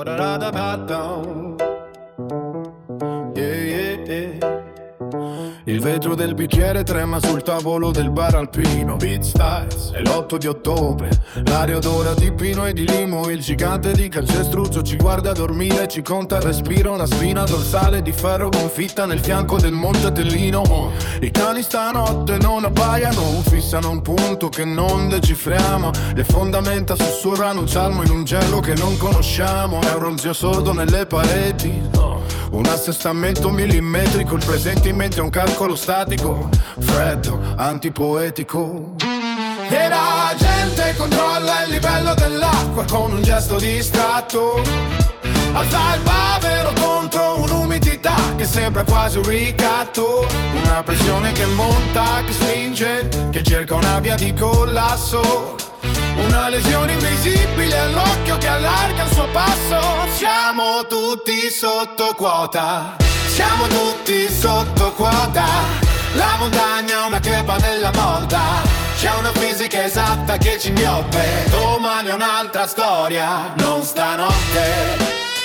Il vetro del bicchiere trema sul tavolo del bar alpino. Beat Styles, è l'8 di ottobre. L'aria odora di pino e di limo. Il gigante di calcestruzzo ci guarda dormire, ci conta il respiro. Una spina dorsale di ferro confitta nel fianco del monte Tellino. I cani stanotte non abbaiano, fissano un punto che non decifriamo. Le fondamenta sussurrano un salmo in un gelo che non conosciamo. È un ronzio sordo nelle pareti, un assestamento millimetrico, il presentimento è un calcolo statico, freddo, antipoetico. E la gente controlla il livello dell'acqua con un gesto distratto. Alza il bavero contro un'umidità che sembra quasi un ricatto. Una pressione che monta, che spinge, che cerca una via di collasso. Una lesione invisibile all'occhio che allarga il suo passo. Siamo tutti sotto quota, siamo tutti sotto quota. La montagna è una crepa nella volta. C'è una fisica esatta che ci inghiotte. Domani è un'altra storia. Non stanotte,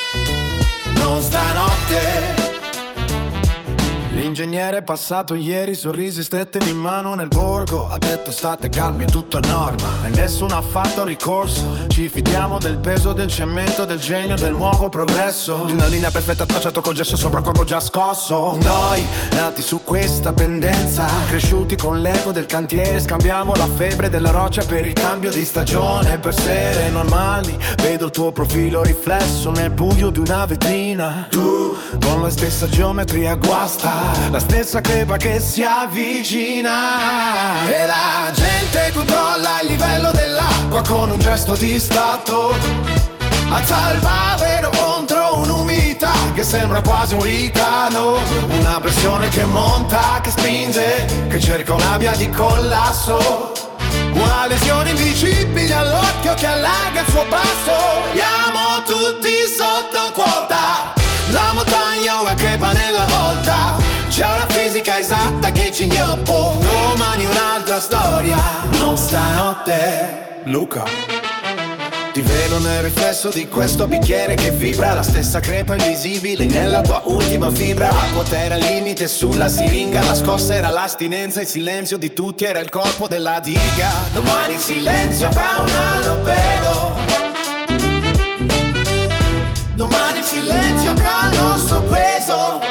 non stanotte. L'ingegnere è passato ieri, sorrisi strette di mano nel borgo. Ha detto state calmi, è tutto a norma e nessuno ha fatto ricorso. Ci fidiamo del peso del cemento, del genio, del nuovo progresso. Di una linea perfetta tracciato col gesso sopra corpo già scosso. Noi, nati su questa pendenza, cresciuti con l'eco del cantiere. Scambiamo la febbre della roccia per il cambio di stagione. Per sere normali, vedo il tuo profilo riflesso nel buio di una vetrina. Tu, con la stessa geometria guasta, la stessa crepa che si avvicina. E la gente controlla il livello dell'acqua con un gesto distratto. Alza il bavero contro un'umidità che sembra quasi un ricano. Una pressione che monta, che spinge, che cerca una via di collasso. Una lesione invisibile all'occhio che allarga il suo passo. Siamo tutti sotto quota. La montagna è una crepa nella volta. C'è una fisica esatta che ci inghioppò. Domani un'altra storia. Non stanotte. Luca. Ti vedo nel riflesso di questo bicchiere che vibra. La stessa crepa invisibile nella tua ultima fibra. La quota era il limite sulla siringa. La scossa era l'astinenza. Il silenzio di tutti era il colpo della diga. Domani in silenzio fa un anno vedo. Domani in silenzio avrà il nostro peso.